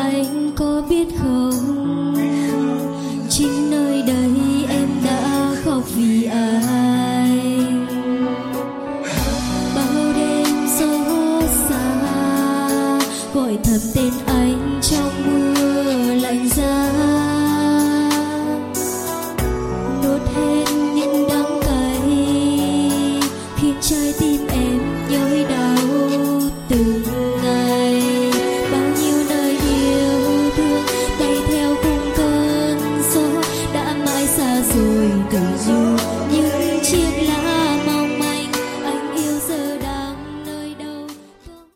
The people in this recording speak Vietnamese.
anh có biết không, chính nơi đây em đã khóc vì anh. Bao đêm xót xa gọi thầm tên anh trong mưa lạnh giá.